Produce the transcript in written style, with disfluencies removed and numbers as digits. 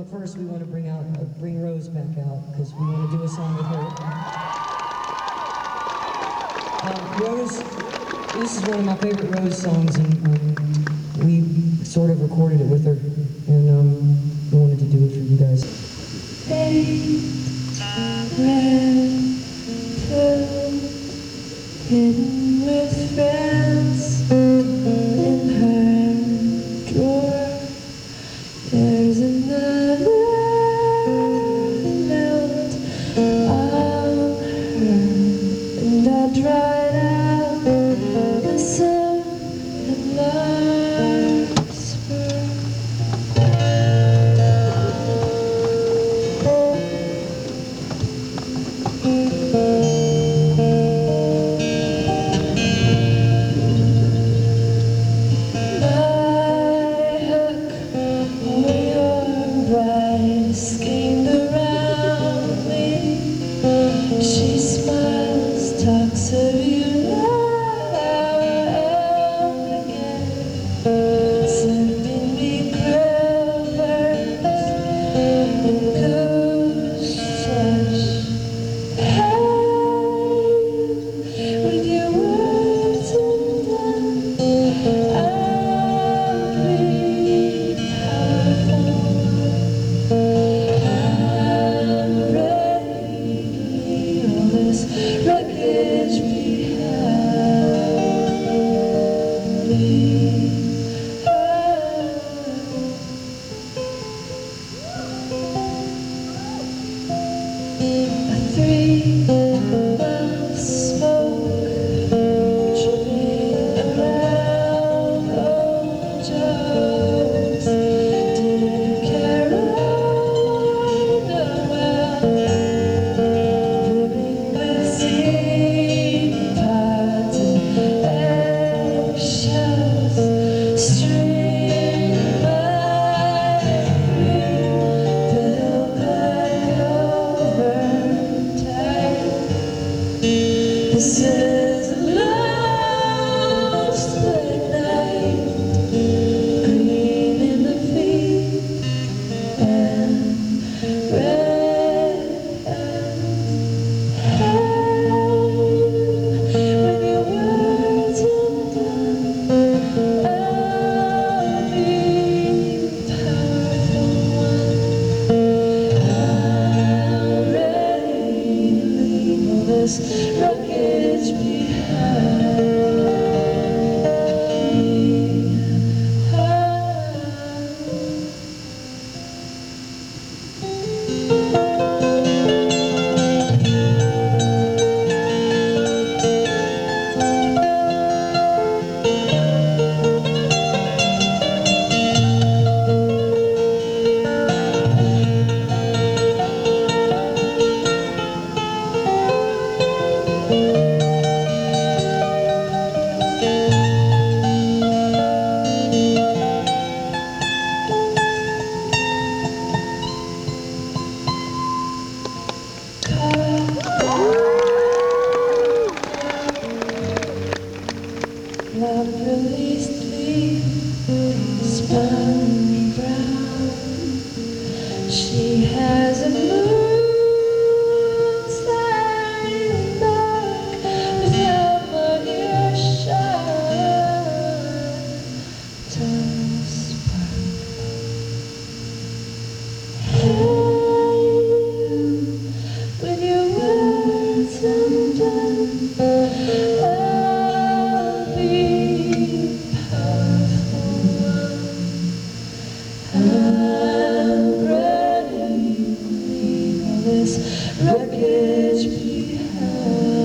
first we want to bring Rose back out because we want to do a song with her. Rose, this is one of my favorite Rose songs, and we sort of recorded it with her, and we wanted to do it for you guys. Hidden with friends in her drawer. There's another note of her, and I dried out the sun and larkspur. Schemed around me. She smiles, talks of you now and again, sending me quivers and goose flesh. Hey, with your words undone, I'll be powerful. I'm ready to leave all this wreckage behind me. A 3-mile smoke dripping around old Joe's. Did Carolina well, brimming with seed pods and eggshells, streaming by the hill back over time. This is a long split night, green in the feet and red with your words undone, I'll be powerful one. I'm ready to leave all this wreckage behind me. Love released me, spun brown. She has a moon sliding back without my earshot. Don't spark. Hey, with your words undone, I'll be powerful one. I'm ready to leave all this wreckage behind.